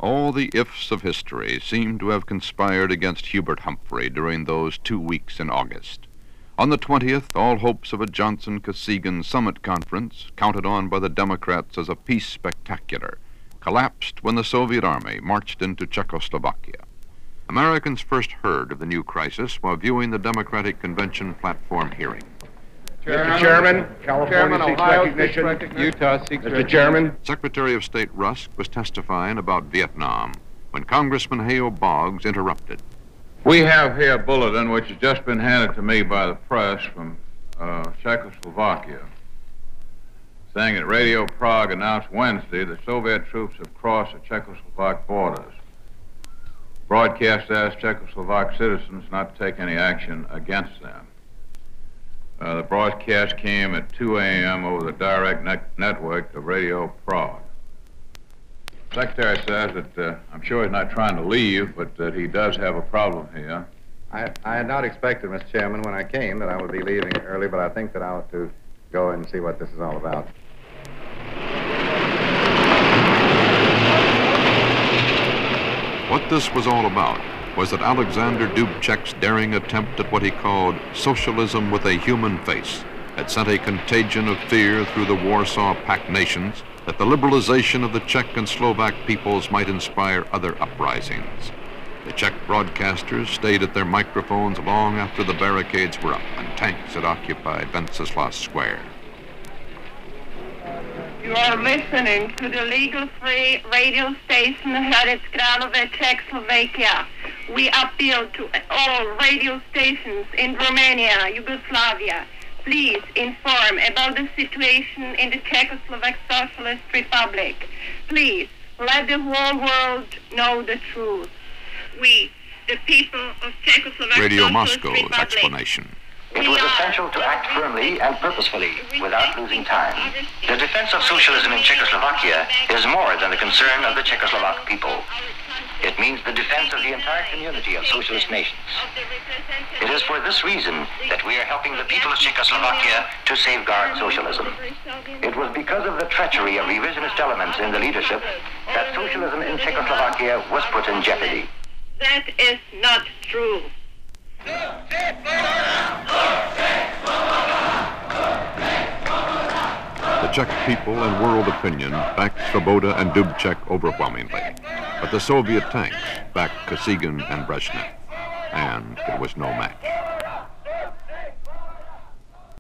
All the ifs of history seemed to have conspired against Hubert Humphrey during those 2 weeks in August. On the 20th, all hopes of a Johnson-Kosygin summit conference, counted on by the Democrats as a peace spectacular, collapsed when the Soviet army marched into Czechoslovakia. Americans first heard of the new crisis while viewing the Democratic Convention platform hearing. Mr. Chairman, California seeks recognition. Utah seeks Mr. Chairman. Secretary of State Rusk was testifying about Vietnam when Congressman Hale Boggs interrupted. We have here a bulletin which has just been handed to me by the press from Czechoslovakia, saying that Radio Prague announced Wednesday that Soviet troops have crossed the Czechoslovak borders. Broadcast asked Czechoslovak citizens not to take any action against them. The broadcast came at 2 a.m. over the direct network of Radio Prague. The Secretary says that I'm sure he's not trying to leave, but that he does have a problem here. I had not expected, Mr. Chairman, when I came that I would be leaving early, but I think that I ought to go and see what this is all about. What this was all about was that Alexander Dubček's daring attempt at what he called socialism with a human face had sent a contagion of fear through the Warsaw Pact nations that the liberalization of the Czech and Slovak peoples might inspire other uprisings. The Czech broadcasters stayed at their microphones long after the barricades were up and tanks had occupied Wenceslas Square. You are listening to the legal free radio station Hradec Králové, Czechoslovakia. We appeal to all radio stations in Romania, Yugoslavia. Please inform about the situation in the Czechoslovak Socialist Republic. Please let the whole world know the truth. We, the people of Czechoslovak Radio Socialist Moscow's Republic. explanation. It was essential to act firmly and purposefully without losing time. The defense of socialism in Czechoslovakia is more than the concern of the Czechoslovak people. It means the defense of the entire community of socialist nations. It is for this reason that we are helping the people of Czechoslovakia to safeguard socialism. It was because of the treachery of revisionist elements in the leadership that socialism in Czechoslovakia was put in jeopardy. That is not true. The Czech people and world opinion backed Svoboda and Dubček overwhelmingly, but the Soviet tanks backed Kosygin and Brezhnev, and it was no match.